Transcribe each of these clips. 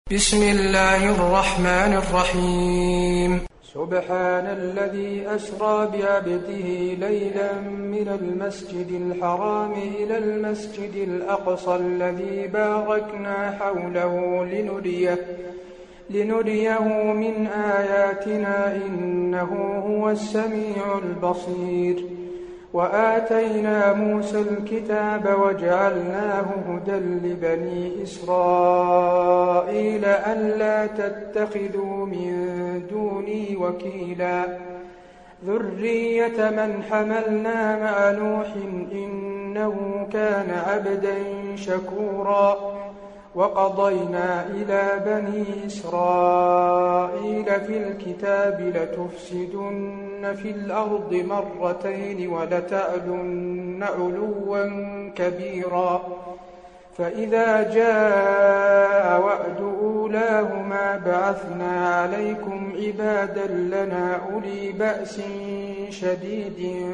بسم الله الرحمن الرحيم. سبحان الذي أسرى بعبده ليلا من المسجد الحرام إلى المسجد الأقصى الذي باركنا حوله لنريه من آياتنا إنه هو السميع البصير. وآتينا موسى الكتاب وجعلناه هدى لبني إسرائيل ألا تتخذوا من دوني وكيلا ذرية من حملنا مع نوح إنه كان عبدا شكورا. وقضينا إلى بني إسرائيل في الكتاب لتفسدن في الأرض مرتين ولتعلن علوا كبيرا. فإذا جاء وعد أولاهما بعثنا عليكم عبادا لنا أولي بأس شديد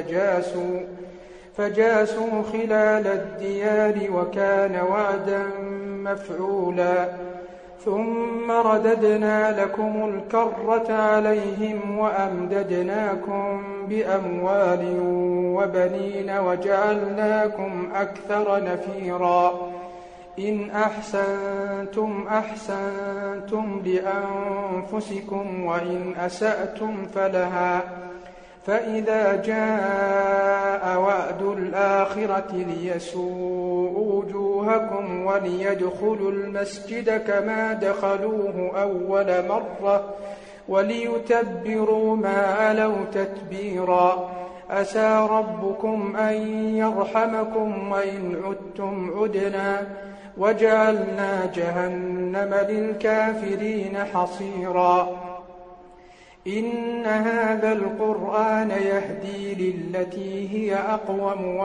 فجاسوا خلال الديار وكان وعدا مفعولا. ثم رددنا لكم الكرة عليهم وأمددناكم بأموال وبنين وجعلناكم أكثر نفيرا. إن أحسنتم أحسنتم لأنفسكم وإن أسأتم فلها. فإذا جاء وعد الآخرة ليسوءوا وجوهكم وليدخلوا المسجد كما دخلوه أول مرة وليتبروا ما علوا تتبيرا. عسى ربكم أن يرحمكم وإن عدتم عدنا وجعلنا جهنم للكافرين حصيرا. إن هذا القرآن يهدي للتي هي أقوم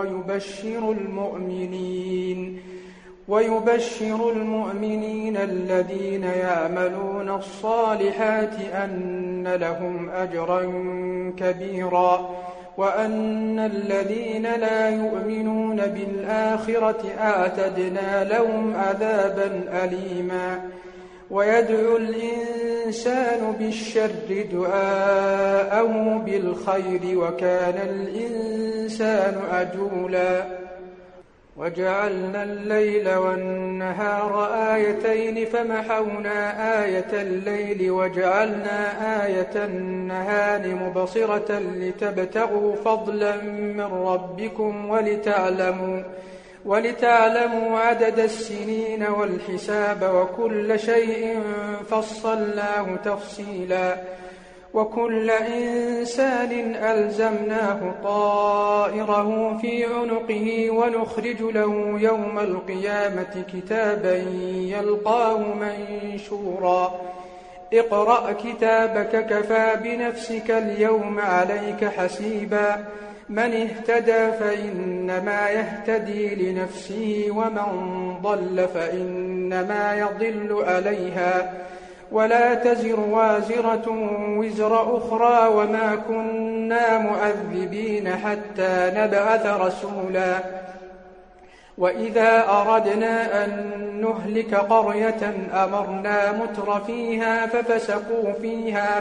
ويبشر المؤمنين الذين يعملون الصالحات أن لهم أجرا كبيرا وأن الذين لا يؤمنون بالآخرة أعتدنا لهم عذابا أليما. ويدعو الإنسان بالشر دعاءه بالخير وكان الإنسان عجولا. وجعلنا الليل والنهار آيتين فمحونا آية الليل وجعلنا آية النهار مبصرة لتبتغوا فضلا من ربكم ولتعلموا عدد السنين والحساب وكل شيء فصلناه تفصيلا. وكل إنسان ألزمناه طائره في عنقه ونخرج له يوم القيامة كتابا يلقاه منشورا. اقرأ كتابك كفى بنفسك اليوم عليك حسيبا. من اهتدى فإنما يهتدي لنفسه ومن ضل فإنما يضل عليها ولا تزر وازرة وزر أخرى وما كنا مؤذبين حتى نبعث رسولا. وإذا أردنا أن نهلك قرية أمرنا متر فيها ففسقوا فيها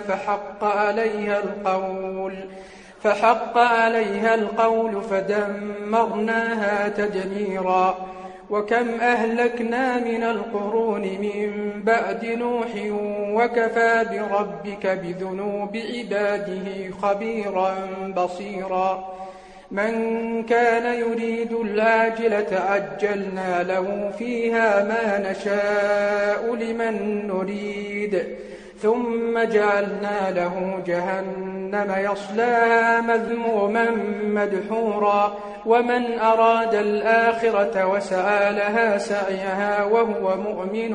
فحق عليها القول فدمرناها تدميرا. وكم أهلكنا من القرون من بعد نوح وكفى بربك بذنوب عباده خبيرا بصيرا. من كان يريد العاجلة عجلنا له فيها ما نشاء لمن نريد ثم جعلنا له جهنم يصلاها مذموما مدحورا. ومن أراد الآخرة وسعى لها سعيها وهو مؤمن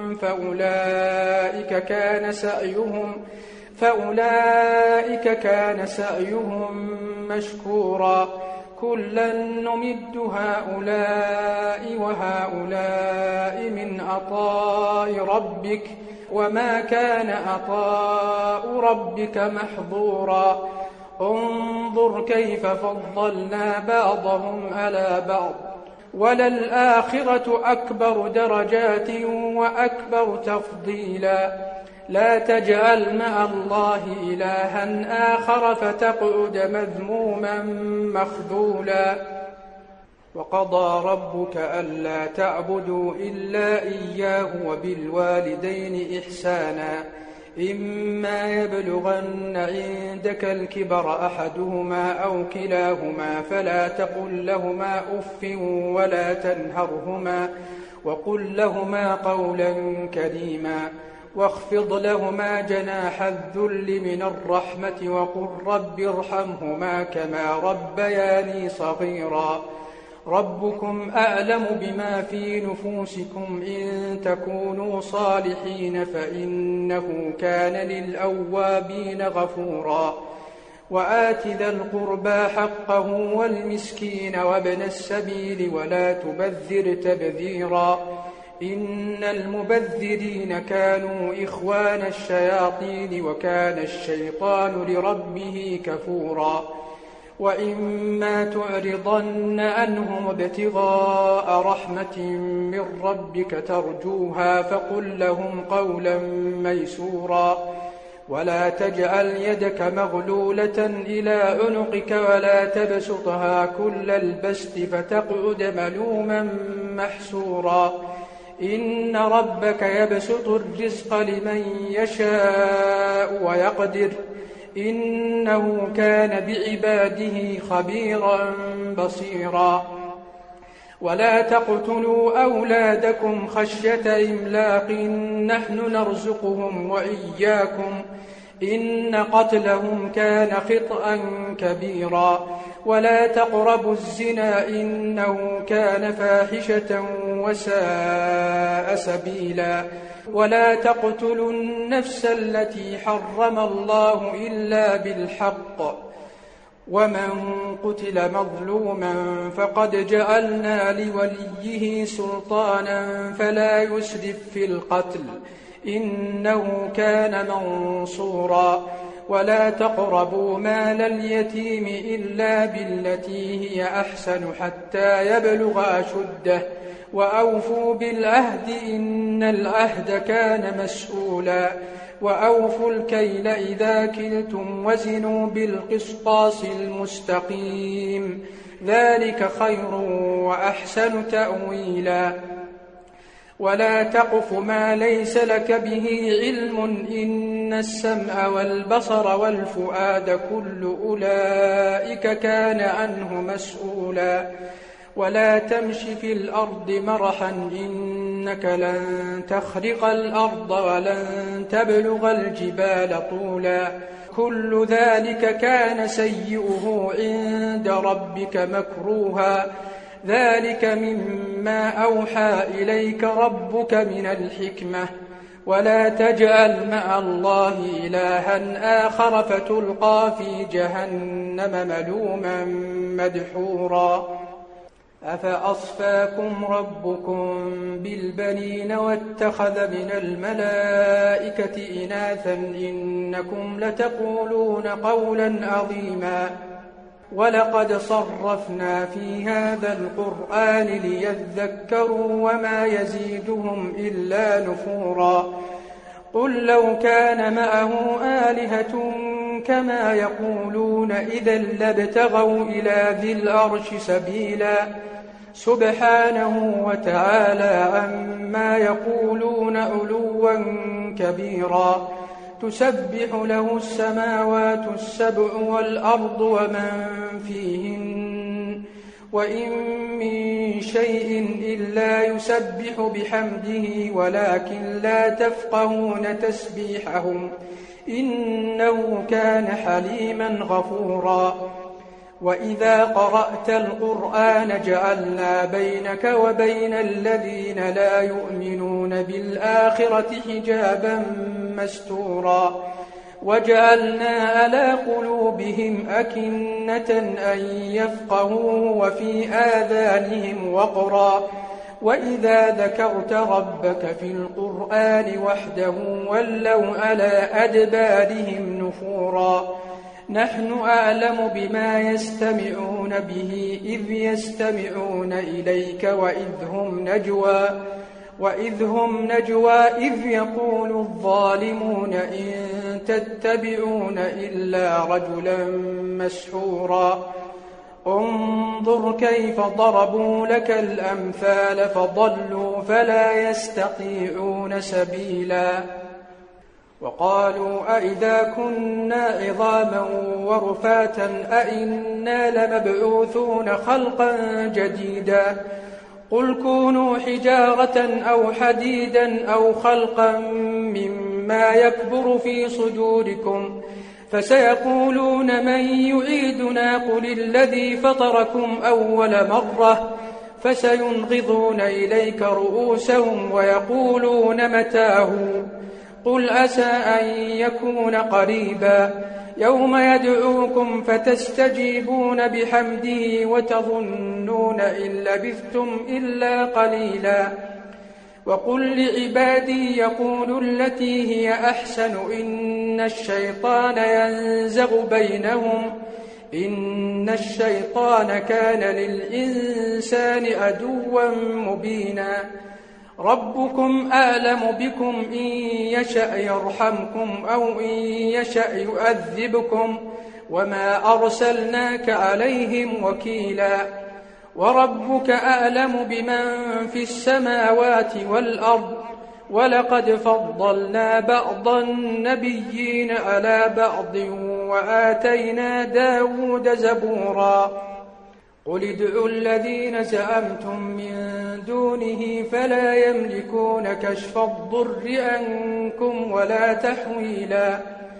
فأولئك كان سعيهم مشكورا. كلا نمد هؤلاء وهؤلاء من عطاء ربك وما كان عطاء ربك محظورا. انظر كيف فضلنا بعضهم على بعض وللآخرة أكبر درجات وأكبر تفضيلا لا تجعل مع الله إلها آخر فتقعد مذموما مخذولا وقضى ربك ألا تعبدوا إلا إياه وبالوالدين إحسانا إما يبلغن عندك الكبر أحدهما أو كلاهما فلا تقل لهما أف ولا تنهرهما وقل لهما قولا كريما واخفض لهما جناح الذل من الرحمة وقل رب ارحمهما كما ربياني صغيرا ربكم أعلم بما في نفوسكم إن تكونوا صالحين فإنه كان للأوابين غفورا وآت ذا القربى حقه والمسكين وابن السبيل ولا تبذر تبذيرا إن المبذرين كانوا إخوان الشياطين وكان الشيطان لربه كفورا وإما تعرضن عنهم ابتغاء رحمة من ربك ترجوها فقل لهم قولا ميسورا ولا تجعل يدك مغلولة إلى عنقك ولا تبسطها كل البسط فتقعد ملوما محسورا إن ربك يبسط الرزق لمن يشاء ويقدر إنه كان بعباده خبيرا بصيرا ولا تقتلوا أولادكم خشية إملاق نحن نرزقهم وإياكم إن قتلهم كان خطأ كبيرا ولا تقربوا الزنا إنه كان فاحشة وساء سبيلا ولا تقتلوا النفس التي حرم الله إلا بالحق ومن قتل مظلوما فقد جعلنا لوليه سلطانا فلا يسرف في القتل إنه كان منصورا ولا تقربوا مال اليتيم إلا بالتي هي أحسن حتى يبلغ أشده وأوفوا بالعهد إن العهد كان مسؤولا وأوفوا الكيل إذا كلتم وزنوا بالقسطاس المستقيم ذلك خير وأحسن تأويلا ولا تقف ما ليس لك به علم إن السمع والبصر والفؤاد كل أولئك كان عنه مسؤولا ولا تمش في الأرض مرحا إنك لن تخرق الأرض ولن تبلغ الجبال طولا كل ذلك كان سيئه عند ربك مكروها ذلك مما أوحى إليك ربك من الحكمة ولا تجعل مع الله إلها آخر فتلقى في جهنم ملوما مدحورا أفأصفاكم ربكم بالبنين واتخذ من الملائكة إناثا إنكم لتقولون قولا عظيما ولقد صرفنا في هذا القرآن ليذكروا وما يزيدهم إلا نفورا قل لو كان معه آلهة كما يقولون إذا لابتغوا إلى ذي العرش سبيلا سبحانه وتعالى عما يقولون علوا كبيرا تسبح له السماوات السبع والأرض ومن فيهن وإن من شيء إلا يسبح بحمده ولكن لا تفقهون تسبيحهم إنه كان حليما غفورا وإذا قرأت القرآن جعلنا بينك وبين الذين لا يؤمنون بالآخرة حجابا مستورا وجعلنا على قلوبهم أكنة أن يفقهوه وفي آذانهم وقرا وإذا ذكرت ربك في القرآن وحده ولوا على أدبارهم نفورا نحن أعلم بما يستمعون به إذ يستمعون إليك وإذ هم نجوى إذ يقول الظالمون إن تتبعون إلا رجلا مسحورا انظر كيف ضربوا لك الأمثال فضلوا فلا يستطيعون سبيلا وقالوا أئذا كنا عظاما ورفاتا أئنا لمبعوثون خلقا جديدا قل كونوا حجارة أو حديدا أو خلقا مما يكبر في صدوركم فسيقولون من يعيدنا قل الذي فطركم أول مرة فسينغضون إليك رؤوسهم ويقولون متاه قل عسى أن يكون قريبا يوم يدعوكم فتستجيبون بحمده وتظنون إن لبثتم إلا قليلا وقل لعبادي يقولوا التي هي أحسن إن الشيطان ينزغ بينهم إن الشيطان كان للإنسان عدوا مبينا ربكم أعلم بكم إن يشأ يرحمكم أو إن يشأ يؤذبكم وما أرسلناك عليهم وكيلا وربك أعلم بمن في السماوات والأرض ولقد فضلنا بعض النبيين على بعض وآتينا داود زبورا قل ادعوا الذين زعمتم من دونه فلا يملكون كشف الضر عنكم ولا تحويلا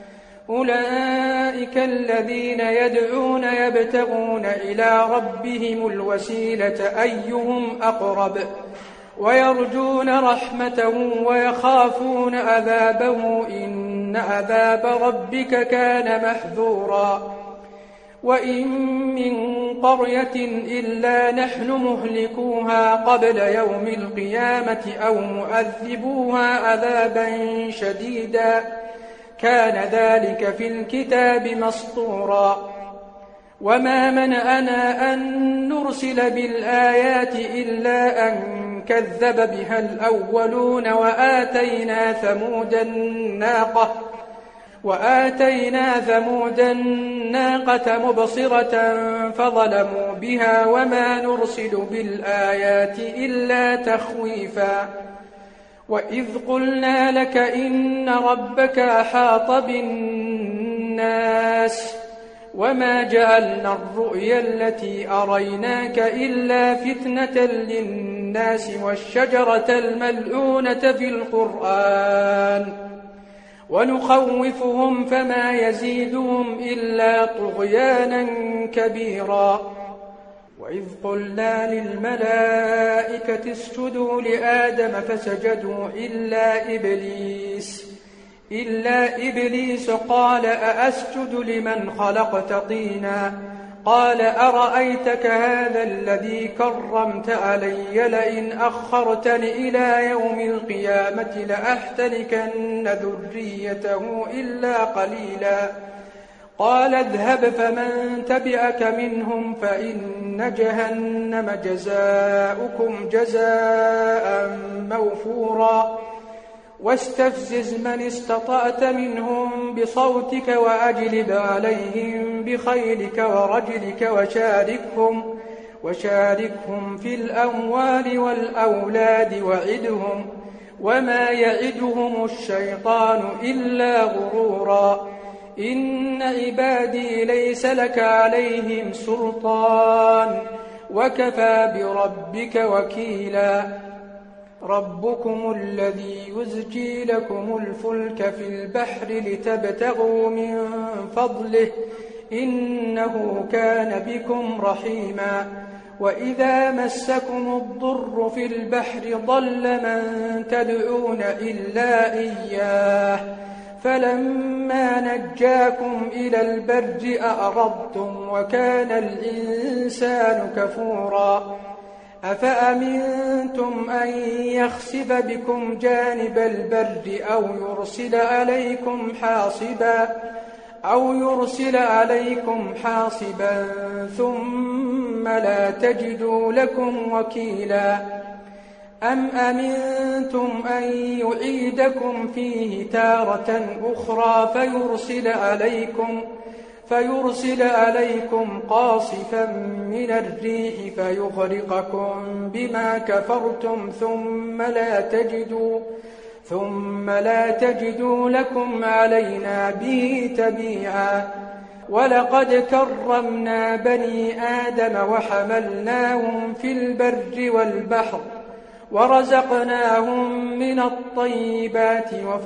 أولئك الذين يدعون يبتغون إلى ربهم الوسيلة أيهم أقرب ويرجون رحمته ويخافون عذابه إن عذاب ربك كان محذورا وإن من قرية إلا نحن مهلكوها قبل يوم القيامة أو مؤذبوها عذابا شديدا كان ذلك في الكتاب مسطورا وما منعنا أن نرسل بالآيات إلا أن كذب بها الأولون وآتينا ثمود الناقة مبصرة فظلموا بها وما نرسل بالآيات إلا تخويفا وإذ قلنا لك إن ربك أحاط بالناس وما جعلنا الرؤيا التي أريناك إلا فتنة للناس والشجرة الملعونة في القرآن ونخوفهم فما يزيدهم إلا طغيانا كبيرا وإذ قلنا للملائكة اسجدوا لآدم فسجدوا إلا إبليس قال أأسجد لمن خلقت طينا قال أرأيتك هذا الذي كرمت علي لئن أخرتني إلى يوم القيامة لأحتركن ذريته إلا قليلا قال اذهب فمن تبعك منهم فإن جهنم جزاؤكم جزاء موفورا واستفزز من استطعت منهم بصوتك وأجلب عليهم بخيلك ورجلك وشاركهم في الأموال والأولاد وعدهم وما يعدهم الشيطان إلا غرورا إن عبادي ليس لك عليهم سلطان وكفى بربك وكيلا ربكم الذي يزجي لكم الفلك في البحر لتبتغوا من فضله إنه كان بكم رحيما وإذا مسكم الضر في البحر ضل من تدعون إلا إياه فلما نجاكم إلى البر أعرضتم وكان الإنسان كفورا أفأمنتم أن يخسف بكم جانب البر أو يرسل عليكم حاصبا أو يرسل عليكم حاصبا ثم لا تجدوا لكم وكيلا أم أمنتم أن يعيدكم فيه تارة أخرى فيرسل عليكم قاصفا من الريح فيغرقكم بما كفرتم ثم لا تجدوا لكم علينا به تبيعا ولقد كرمنا بني آدم وحملناهم في البر والبحر ورزقناهم من الطيبات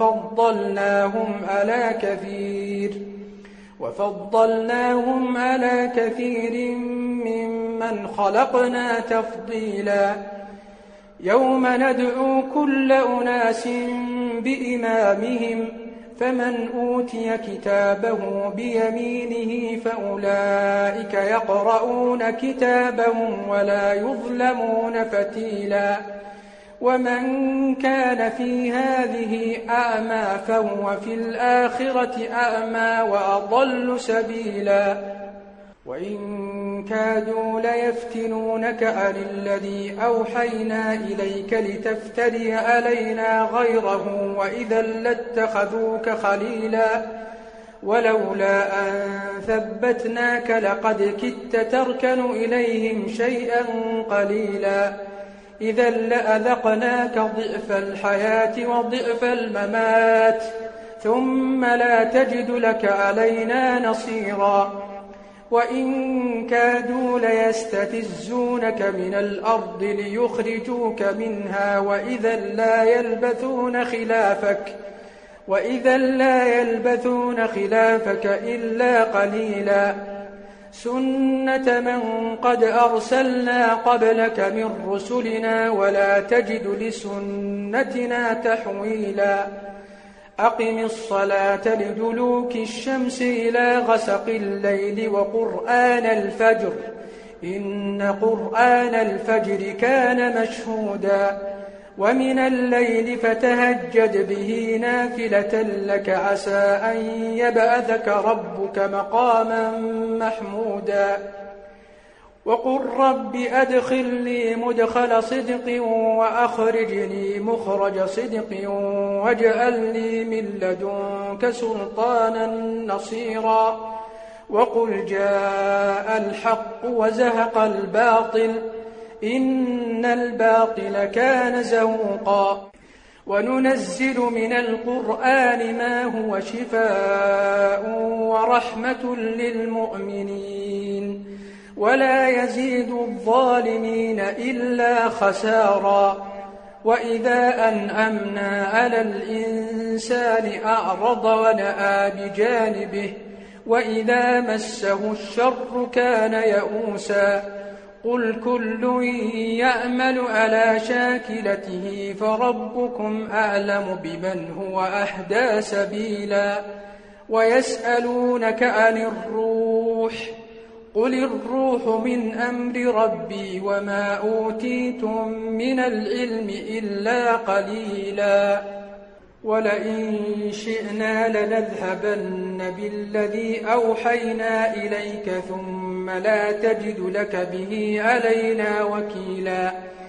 وفضلناهم على كثير ممن خلقنا تفضيلا يوم ندعو كل أناس بإمامهم فمن أوتي كتابه بيمينه فأولئك يقرؤون كتابهم ولا يظلمون فتيلا ومن كان في هذه أعمى فهو في الآخرة أعمى وأضل سبيلا وإن كادوا ليفتنونك عن الذي أوحينا إليك لتفتري علينا غيره وإذا لاتخذوك خليلا ولولا أن ثبتناك لقد كدت تركن إليهم شيئا قليلا إذا لأذقناك ضعف الحياة وضعف الممات ثم لا تجد لك علينا نصيرا وإن كادوا ليستفزونك من الأرض ليخرجوك منها وإذا لا يلبثون خلافك إلا قليلا سنة من قد أرسلنا قبلك من رسلنا ولا تجد لسنتنا تحويلا أقم الصلاة لدلوك الشمس إلى غسق الليل وقرآن الفجر إن قرآن الفجر كان مشهودا ومن الليل فتهجد به نافلة لك عسى أن يبعثك ربك مقاما محمودا وقل رب أدخلني مدخل صدق وأخرجني مخرج صدق واجعلني من لدنك سلطانا نصيرا وقل جاء الحق وزهق الباطل إن الباطل كان زهوقا وننزل من القرآن ما هو شفاء ورحمة للمؤمنين ولا يزيد الظالمين إلا خسارا وإذا أنعمنا على الإنسان أعرض ونأى بجانبه وإذا مسه الشر كان يئوسا قل كل يعمل على شاكلته فربكم أعلم بمن هو أهدى سبيلا ويسألونك عن الروح قل الروح من أمر ربي وما أوتيتم من العلم إلا قليلا ولئن شئنا لنذهبن بالذي أوحينا إليك ثم لا تجد لك به علينا وكيلا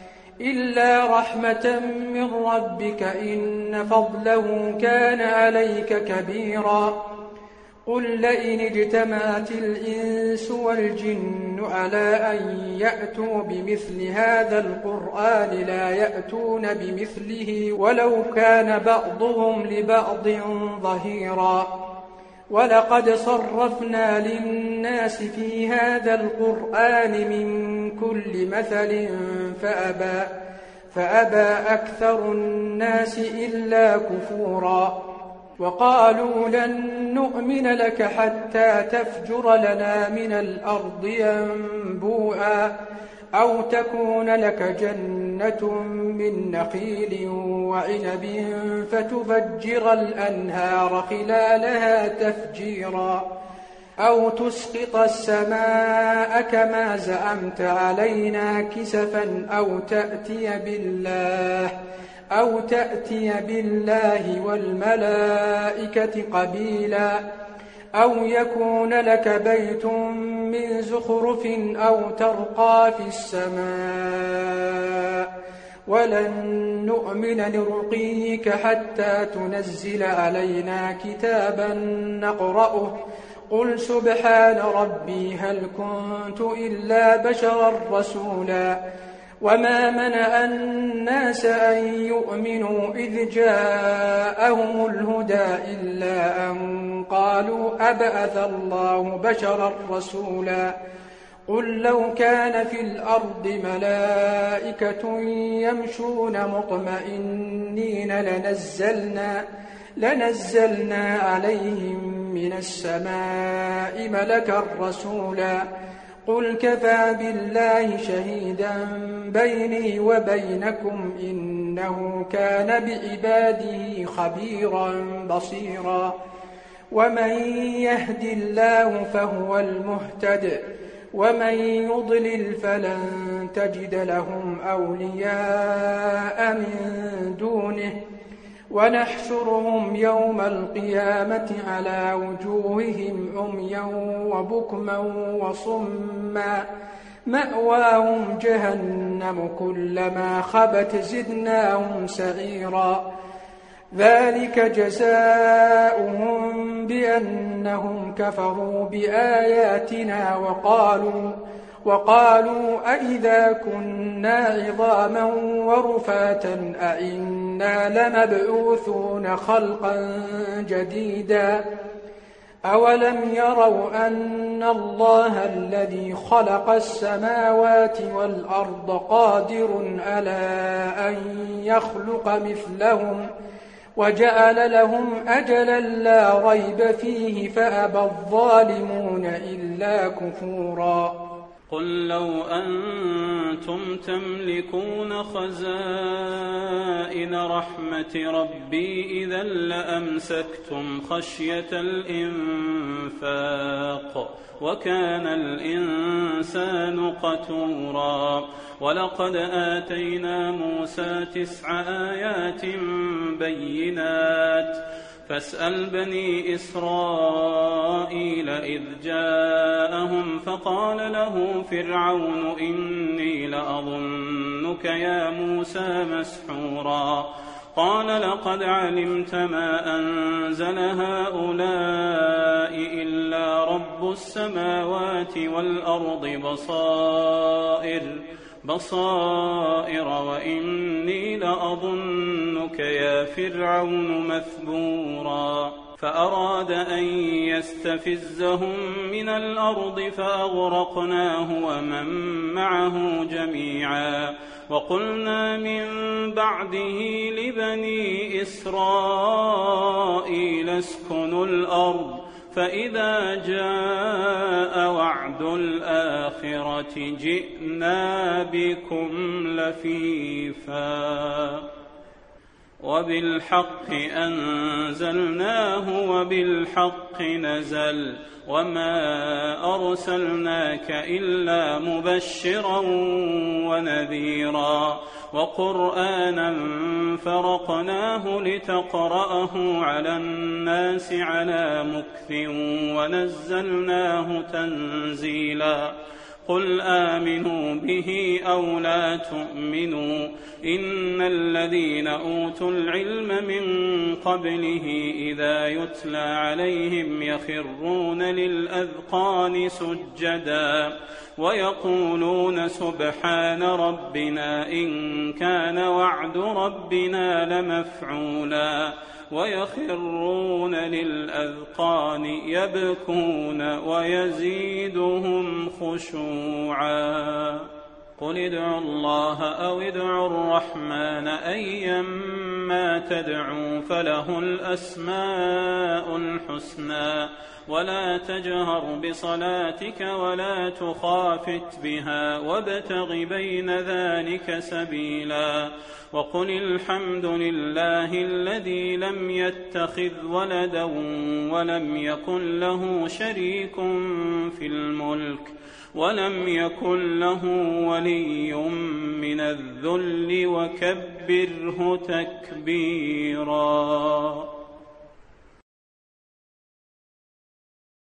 إلا رحمة من ربك إن فضله كان عليك كبيرا قل لئن اجتمعت الإنس والجن على أن يأتوا بمثل هذا القرآن لا يأتون بمثله ولو كان بعضهم لبعض ظهيرا ولقد صرفنا للناس في هذا القرآن من كل مثل فأبى أكثر الناس إلا كفورا وقالوا لن نؤمن لك حتى تفجر لنا من الأرض ينبوعا أو تكون لك جنة من نخيل وعنب فتفجر الأنهار خلالها تفجيرا أو تسقط السماء كما زعمت علينا كسفا أو تأتي بالله والملائكة قبيلا أو يكون لك بيت من زخرف أو ترقى في السماء ولن نؤمن لرقيك حتى تنزل علينا كتابا نقرأه قل سبحان ربي هل كنت إلا بشرا رسولا وما منع الناس أن يؤمنوا إذ جاءهم الهدى إلا أن قالوا أبعث الله بشرا رسولا قل لو كان في الأرض ملائكة يمشون مطمئنين لنزلنا عليهم من السماء ملكا رسولا قل كفى بالله شهيدا بيني وبينكم إنه كان بعباده خبيرا بصيرا ومن يهد الله فهو المهتد ومن يضلل فلن تجد لهم أولياء من دونه ونحشرهم يوم القيامة على وجوههم عميا وبكما وصما مأواهم جهنم كلما خبت زدناهم سعيرا ذلك جزاؤهم بأنهم كفروا بآياتنا وقالوا أئذا كنا عظاما ورفاتا أئنا لمبعوثون خلقا جديدا أولم يروا أن الله الذي خلق السماوات والأرض قادر على أن يخلق مثلهم وجعل لهم أجلا لا ريب فيه فأبى الظالمون إلا كفورا قل لو أنتم تملكون خزائن رحمة ربي إذا لأمسكتم خشية الإنفاق وكان الإنسان قتورا ولقد آتينا موسى 9 آيات بينات فاسأل بني إسرائيل إذ جاءهم فقال له فرعون إني لأظنك يا موسى مسحورا قال لقد علمت ما أنزل هؤلاء إلا رب السماوات والأرض بصائر وإني لأظنك يا فرعون مثبورا فأراد أن يستفزهم من الأرض فأغرقناه ومن معه جميعا وقلنا من بعده لبني إسرائيل اسكنوا الأرض فإذا جاء وعد الآخرة جئنا بكم لفيفا وبالحق أنزلناه وبالحق نزل وما أرسلناك إلا مبشرا ونذيرا وقرآنا فرقناه لتقرأه على الناس على مكث ونزلناه تنزيلا قل آمنوا به أو لا تؤمنوا إن الذين أوتوا العلم من قبله إذا يتلى عليهم يخرون للأذقان سجدا ويقولون سبحان ربنا إن كان وعد ربنا لمفعولا ويخرون للأذقان يبكون ويزيدهم خشوعا قل ادعوا الله أو ادعوا الرحمن أيما تدعوا فله الأسماء الحسنى ولا تجهر بصلاتك ولا تخافت بها وابتغ بين ذلك سبيلا وقل الحمد لله الذي لم يتخذ ولدا ولم يكن له شريك في الملك ولم يكن له ولي من الذل وكبره تكبيرا.